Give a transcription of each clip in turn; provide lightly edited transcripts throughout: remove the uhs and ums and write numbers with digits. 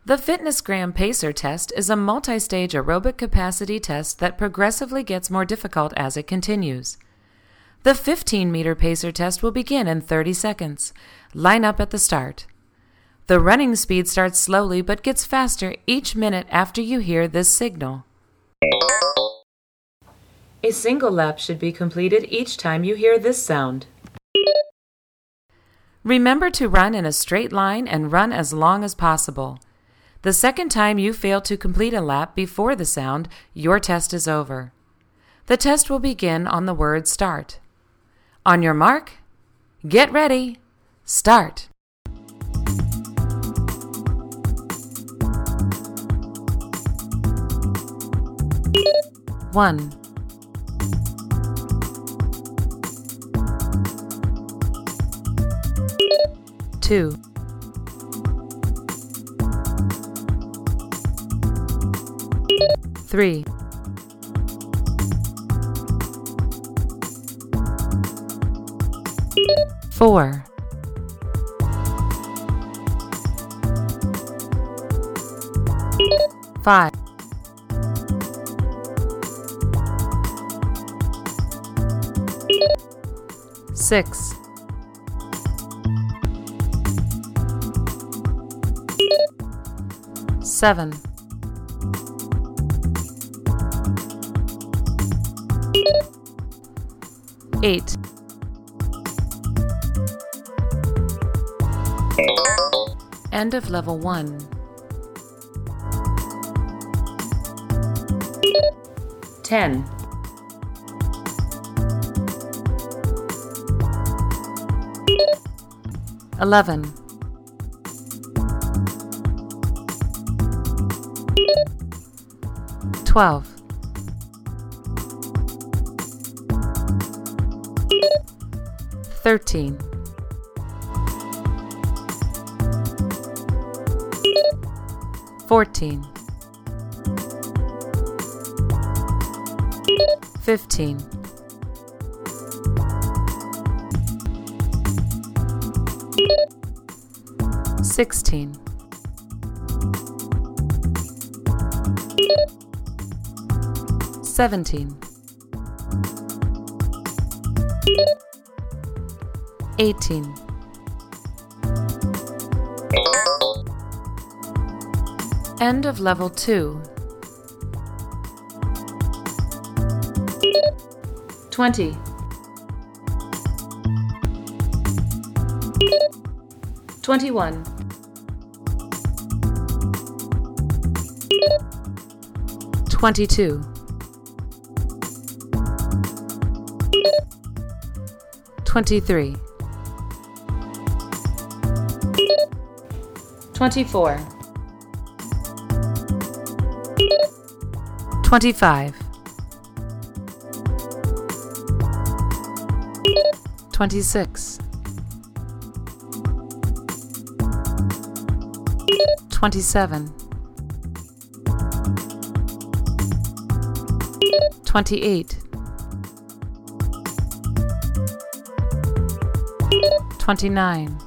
The FitnessGram Pacer test is a multi-stage aerobic capacity test that progressively gets more difficult as it continues. The 15-meter pacer test will begin in 30 seconds. Line up at the start. The running speed starts slowly but gets faster each minute after you hear this signal. A single lap should be completed each time you hear this sound. Remember to run in a straight line and run as long as possible. The second time you fail to complete a lap before the sound, your test is over. The test will begin on the word start. On your mark, get ready, start. 1, 2, 3, 4, 5, 6, 7, 8, 'End of level 1. 10, 11, 12, 13, 14, 15, 16, 17, 18, 'End of level 2. 20, 21, 22, 23, 24, 25, 26, 27, 28, 29,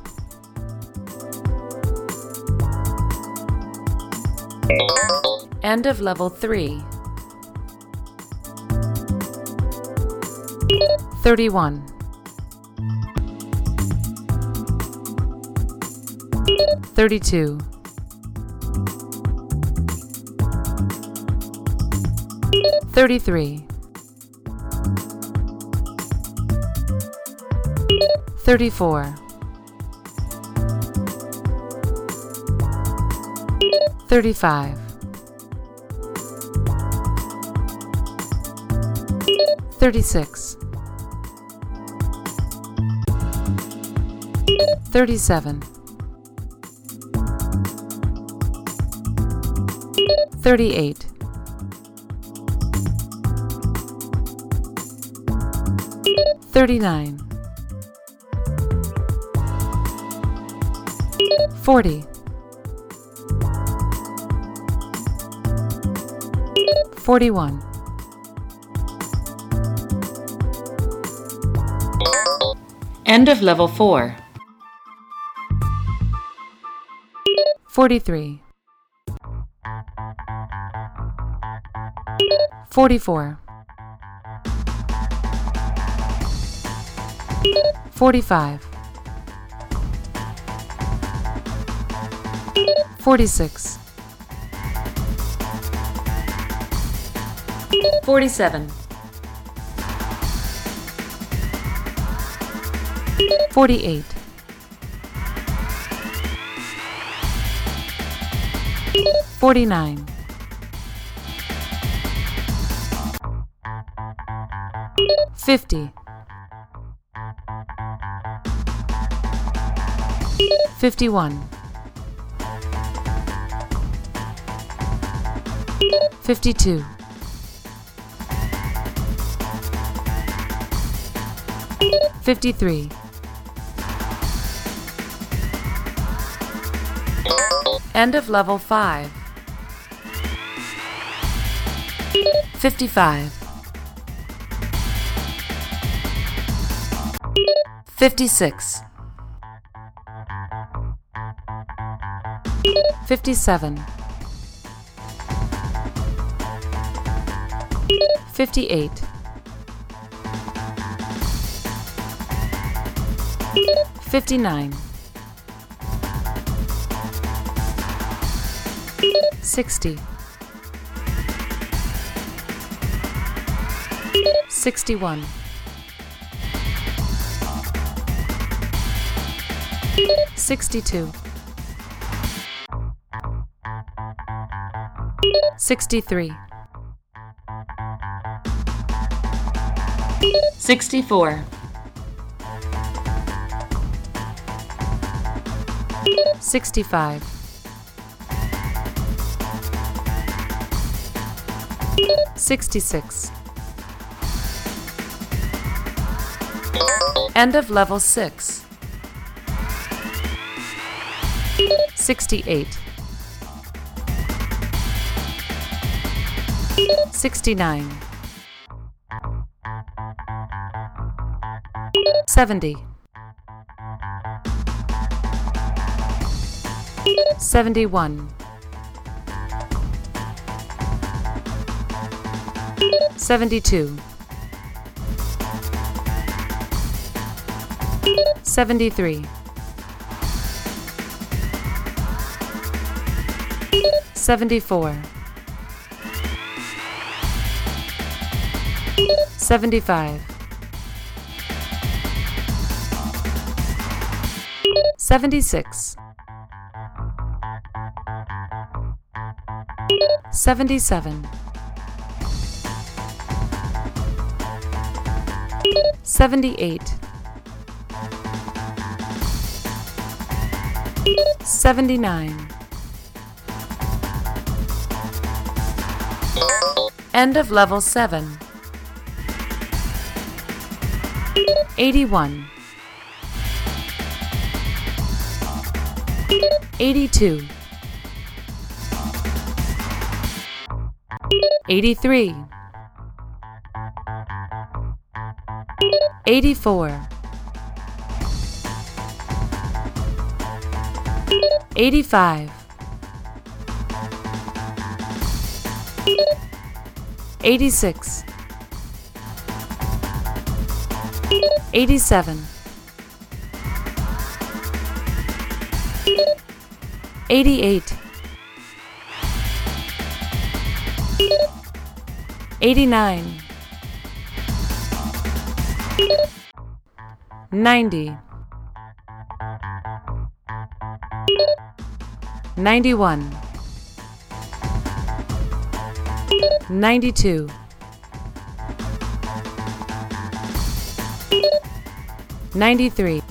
'End of level 3. 31, 32, 33, 34, 35, 36, 37, 38, 39, 40, 41, 'End of level 4. 43, 44, 45, 46, 47, 48, 49, 50, 51, 52, 53. End of level 5. 55, 56, 57, 58, 59, 60, 61, 62, 63, 64, 65, 66. End of level 6. 68, 69, 70, 71, 72, 73, 74, 75, 76, 77, 78, 79. End of level 7. 81, 82, 83, 84, 85, 86, 87, 88, 89, 90, 91, 92, 93.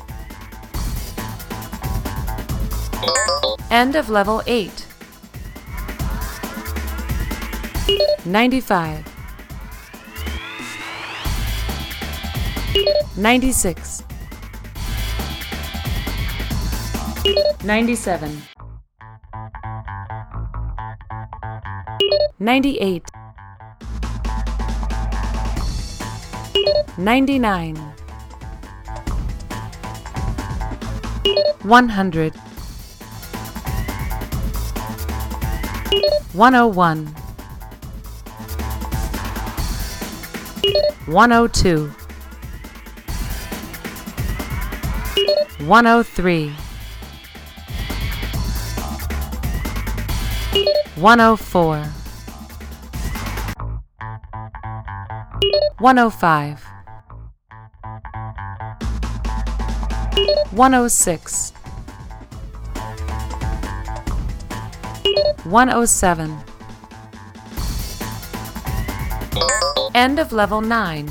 End of level 8. 95, 96, 97, 98, 99, 100, 101, 102, 103, 104, 105, 106, 107. End of level 9.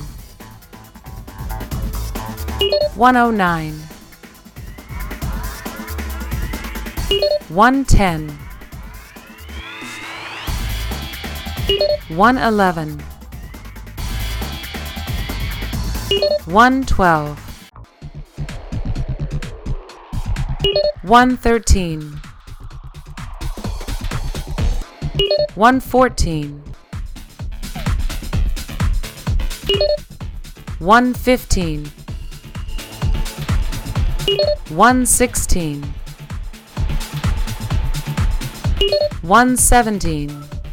109, 110, 111, 112, 113, 114, 115, 116, 117,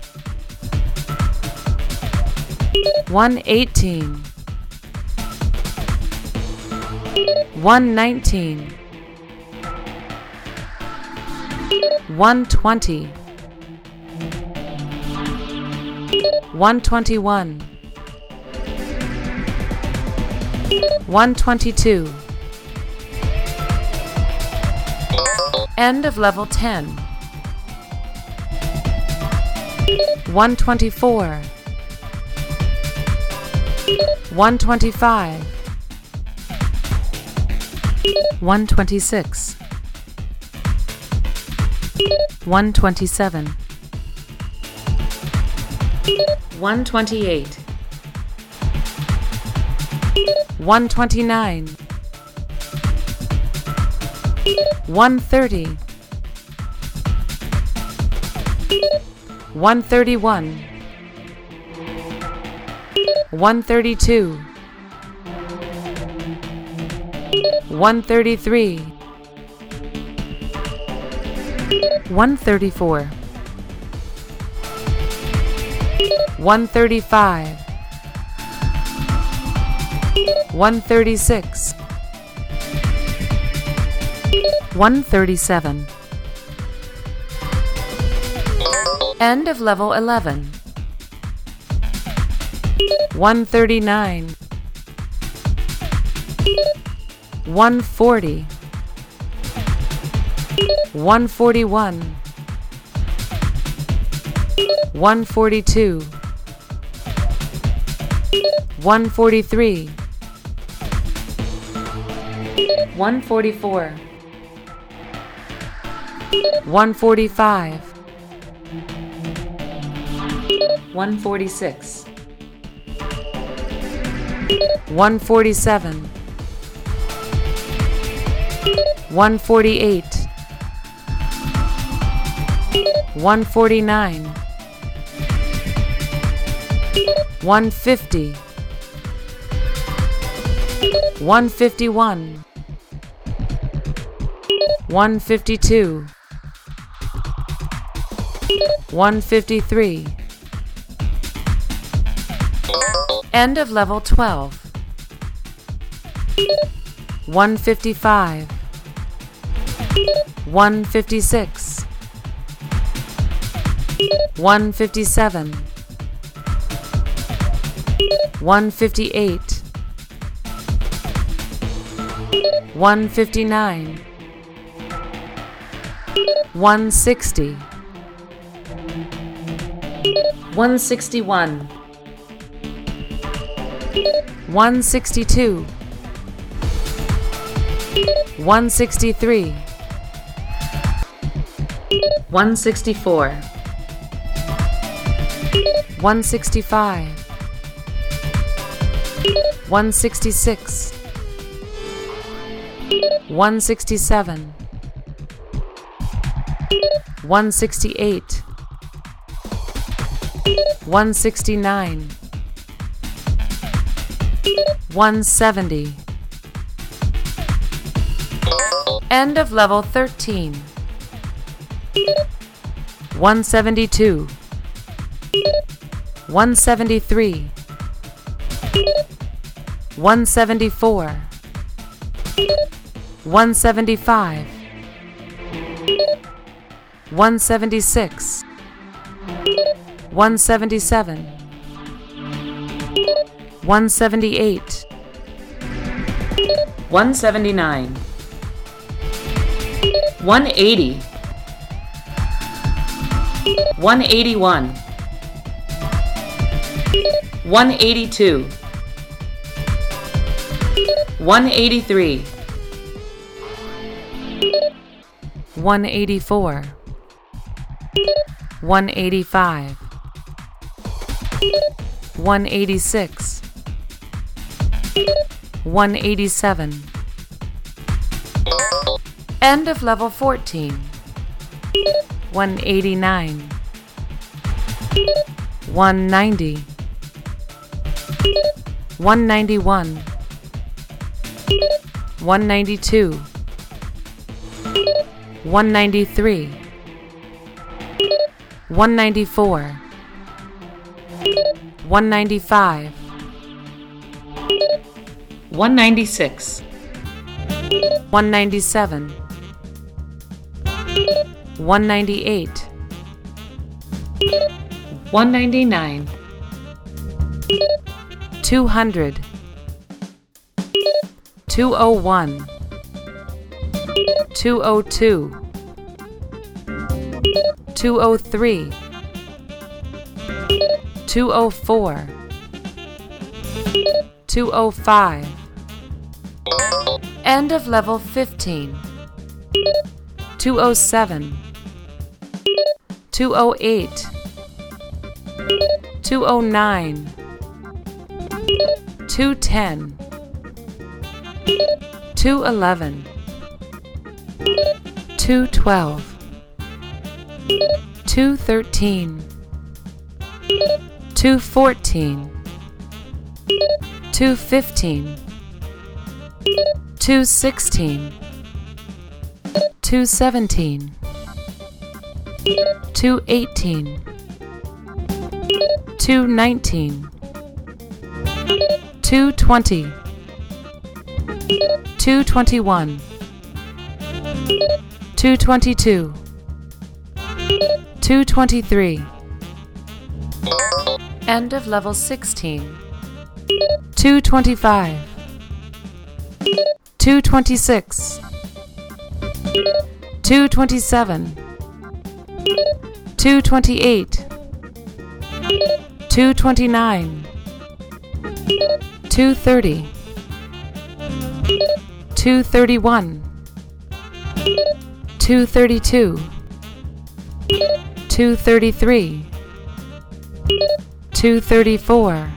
118, 119, 120, 121, 122. End of level 10. 124, 125, 126, 127, 128, 129, 130, 131, 132, 133, 134, 135, 136, 137. End of level 11. 139, 140, 141, 142, 143, 144, 145, 146, 147, 148, 149, 150, 151, 152, 153. End of level 12. 155, 156, 157, 158, 159, 160, 161, 162, 163, 164, 165, 166, 167, 168, 169, 170. End of level 13. 172, 173, 174, 175, 176, 177, 178, 179, 180, 181, 182, 183, 184, 185, 186, 187. End of level 14. 189, 190, 191, 192, 193, 194, 195, 196, 197, 198, 199, 200, 201, 202, 203, 204, 205. End of level 15. 207, 208, 209, 210, 211, 212, 213, 214, 215, 216, 217, 218, 219, 220, 221, 222, 223. End of level 16. 225, 226, 227, 228, 229, 230, 231, 232, 233, 234,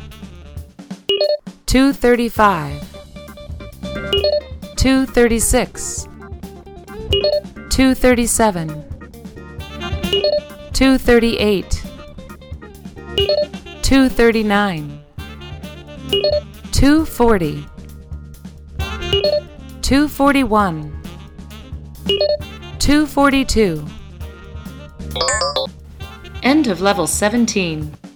235, 236, 237, 238, 239, 240, 241, 242. End of level 17.